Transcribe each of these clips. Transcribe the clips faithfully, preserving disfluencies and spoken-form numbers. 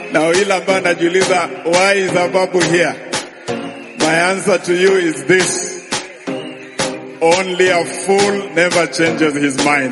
Na yule ambaye anajiuliza why is Ababu here, my answer to you is this: only a fool never changes his mind.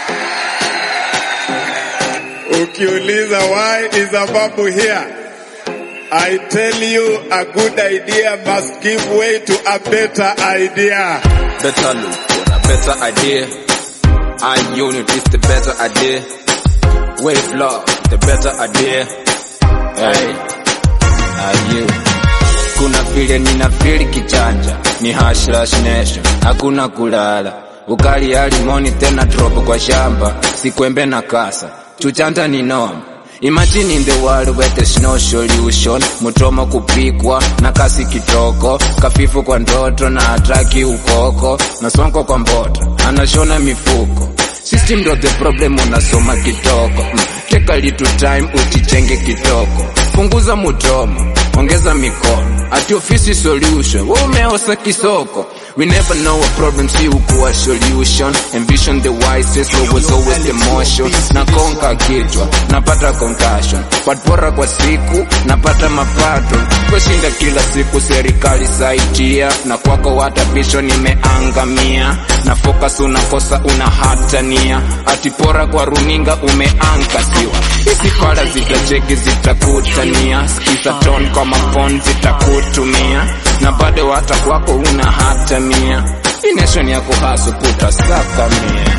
Ukiuliza why is Ababu here, I tell you a good idea must give way to a better idea. Better look for a better idea. I unit is the better idea. Wave love, the better idea. Hey, are you? Kuna vile nina feel kichanja, ni hash rush nation, hakuna kulala. Ukali ya limoni tena drop kwa shamba, sikwembe na kasa, chuchanta ni noma. Imagine in the world where there's no solution. Mutoma kupikwa na kasi kitoko, kafifu kwa ndoto na atraki ukoko, na sonko kwa mboto, anashona mifuko. System ndo the problem, unasoma kitoko. mm. Take a little time utichenge kitoko. Punguza mutomo, ongeza mikono, ati ofisi solution, wewe umeosa kisoko. We never know a problem, see ukuwa solution. Envision the wisest, always always the motion. Na konka kichwa, napata concussion. Patpora kwa siku, napata mapato. Kwa shinda kila siku serikali saitia, na kwako watapisho nimeangamia. Na focus unakosa unahatania, atipora kwa runinga umeankasiwa. Isi fara zitacheki zitakutania, skisa tone kwa mapon zitakutumia, na bade wata kwako unahatamia. Ination ya kuhasu kutasaka mia.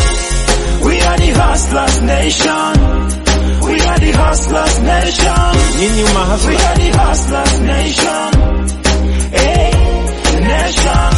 We are the hustlers nation. We are the hustlers nation. Nyinyi mahasla. We are the hustlers nation. Hey, nation.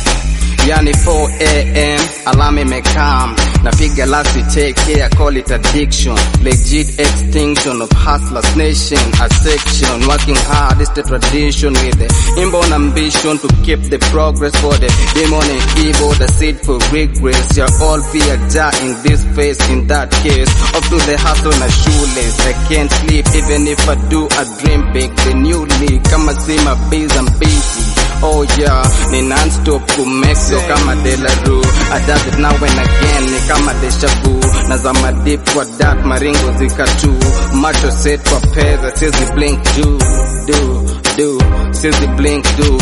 Yani four a m alarm imekam, napiga lasi take care, call it addiction. Legit extinction of hustlers nation, a section working hard is the tradition, with the inborn ambition to keep the progress for the demon and evil, the seed for regress. You're all fear jar in this face, in that case up to the hustle na shoeless. I can't sleep even if I do, I dream big, the new league. Kama see my biz, I'm busy. Oh yeah, ni non-stop kumexo kama Delaru. I does it now and again, ni kama deja vu. Nazama deep kwa dark, maringo zikatu. Macho set kwa pesa, sizi blink do, do, do, sizi blink do.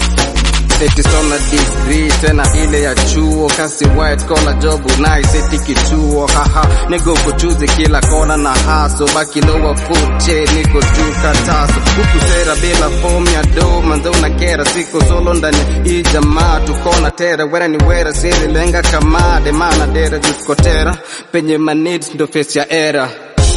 Eti sona degree, tena ile ya chuo. Kasi white collar job nice, eti kituo. Haha, niko kuchuzi kila kona na haso. Baki lower foot, che, niko juu kataso. Huku sera bila form ya do, manzo unakera. Siko solo ndani hii jamaa, tukona tera. Wera ni wera, siri lenga kama demana dera jukotera. Penye my needs ndo face ya era.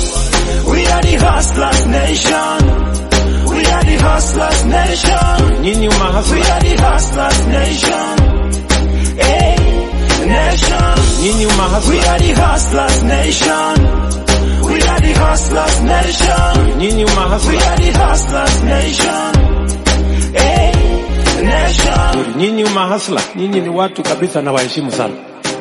We are the hustlers nation. We are the hustlers nation. Nyinyi mahasla. We are the hustlers nation. Hey, nation. Nyinyi mahasla. We are the hustlers nation. We are the hustlers nation. Nyinyi mahasla. We are the hustlers nation. Hey, nation. Nyinyi mahasla. Nyinyi ni watu kabisa na waheshimu sana.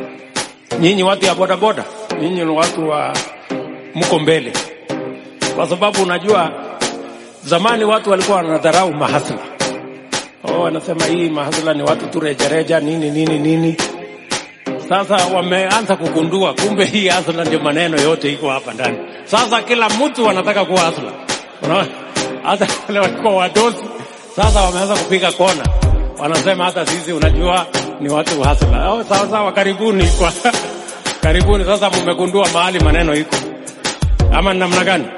Nyinyi watu ya boda boda. Nyinyi ni watu wa mko mbele. Kwa sababu unajua zamani watu walikuwa wanadharau mahasla. Oh, wanasema hii mahasla ni watu tu rejareja nini nini nini. Sasa wameanza kugundua kumbe hii hasla ndio maneno yote iko hapa ndani. Sasa kila mtu anataka kuwa hasla. Unaona? Hata wale walikuwa wadosi sasa wameanza kupiga kona. Wanasema hata sisi unajua ni watu hasla. Oh, sawa sawa, karibuni kwa karibuni. Sasa mmegundua mahali maneno iko. Ama namna gani?